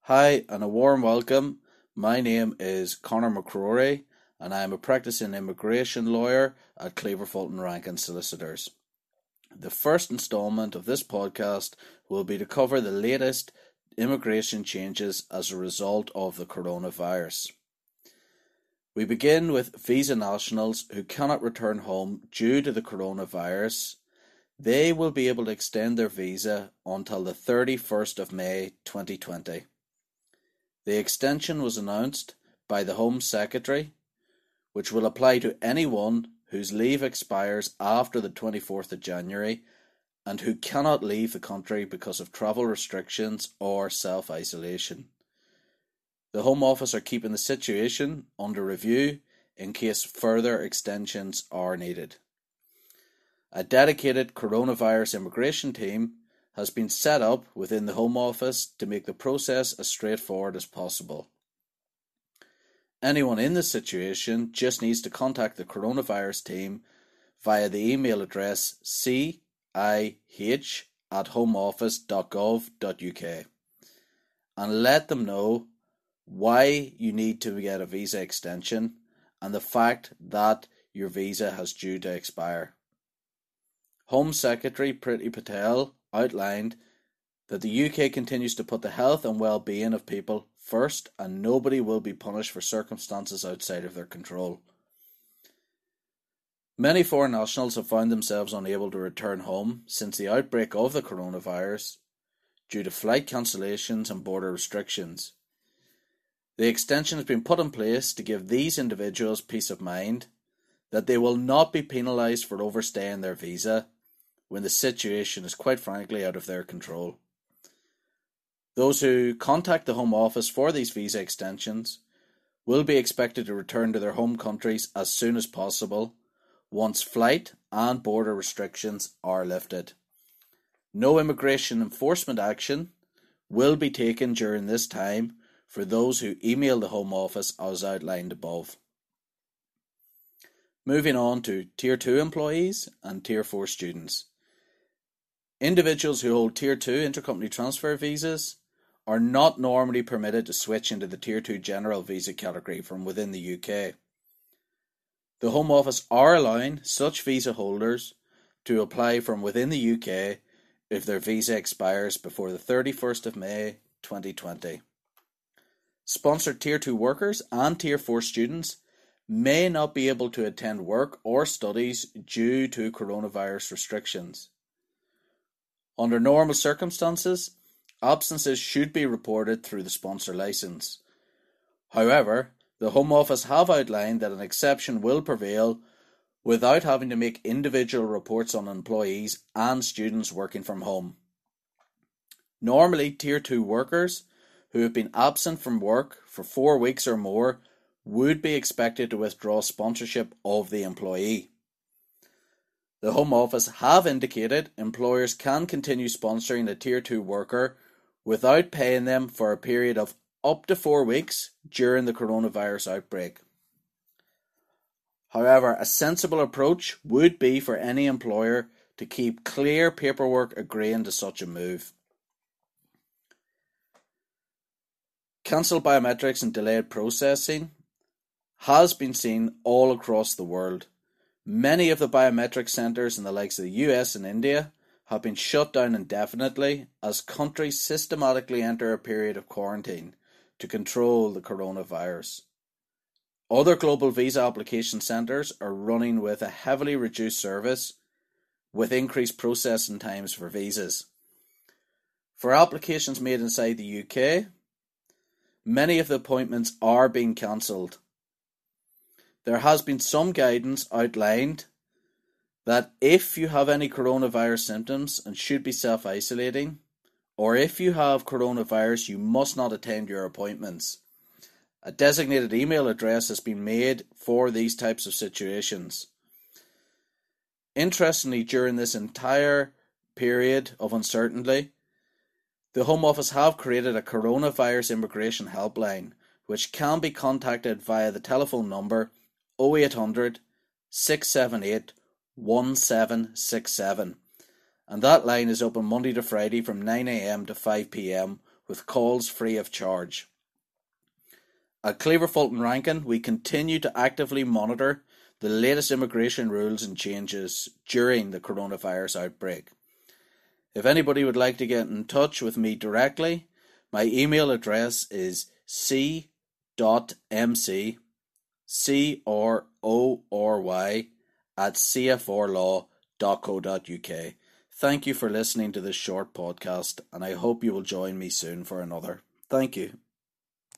Hi, and a warm welcome. My name is Conor McCrory, and I am a practicing immigration lawyer at Cleaver Fulton Rankin Solicitors. The first installment of this podcast will be to cover the latest immigration changes as a result of the coronavirus. We begin with visa nationals who cannot return home due to the coronavirus. They will be able to extend their visa until the 31st of May 2020. The extension was announced by the Home Secretary, which will apply to anyone whose leave expires after the 24th of January and who cannot leave the country because of travel restrictions or self-isolation. The Home Office are keeping the situation under review in case further extensions are needed. A dedicated coronavirus immigration team has been set up within the Home Office to make the process as straightforward as possible. Anyone in this situation just needs to contact the coronavirus team via the email address cih@homeoffice.gov.uk and let them know why you need to get a visa extension and the fact that your visa has due to expire. Home Secretary Priti Patel outlined that the UK continues to put the health and well-being of people first and nobody will be punished for circumstances outside of their control. Many foreign nationals have found themselves unable to return home since the outbreak of the coronavirus due to flight cancellations and border restrictions. The extension has been put in place to give these individuals peace of mind that they will not be penalised for overstaying their visa when the situation is quite frankly out of their control. Those who contact the Home Office for these visa extensions will be expected to return to their home countries as soon as possible once flight and border restrictions are lifted. No immigration enforcement action will be taken during this time for those who email the Home Office as outlined above. Moving on to Tier 2 employees and Tier 4 students. Individuals who hold Tier 2 intercompany transfer visas are not normally permitted to switch into the Tier 2 general visa category from within the UK. The Home Office are allowing such visa holders to apply from within the UK if their visa expires before the 31st of May 2020. Sponsored Tier 2 workers and Tier 4 students may not be able to attend work or studies due to coronavirus restrictions. Under normal circumstances, absences should be reported through the sponsor licence. However, the Home Office have outlined that an exception will prevail without having to make individual reports on employees and students working from home. Normally, Tier 2 workers who have been absent from work for 4 weeks or more would be expected to withdraw sponsorship of the employee. The Home Office have indicated employers can continue sponsoring a Tier 2 worker without paying them for a period of up to 4 weeks during the coronavirus outbreak. However, a sensible approach would be for any employer to keep clear paperwork agreeing to such a move. Cancelled biometrics and delayed processing has been seen all across the world. Many of the biometric centres in the likes of the US and India have been shut down indefinitely as countries systematically enter a period of quarantine to control the coronavirus. Other global visa application centres are running with a heavily reduced service with increased processing times for visas. For applications made inside the UK, many of the appointments are being cancelled. There has been some guidance outlined that if you have any coronavirus symptoms and should be self-isolating, or if you have coronavirus, you must not attend your appointments. A designated email address has been made for these types of situations. Interestingly, during this entire period of uncertainty, the Home Office have created a coronavirus immigration helpline, which can be contacted via the telephone number 0800 678 1767, and that line is open Monday to Friday from 9 a.m. to 5 p.m. with calls free of charge. At Cleaver Fulton Rankin, we continue to actively monitor the latest immigration rules and changes during the coronavirus outbreak. If anybody would like to get in touch with me directly, my email address is c.mc@cfrlaw.co.uk. Thank you for listening to this short podcast, and I hope you will join me soon for another. Thank you.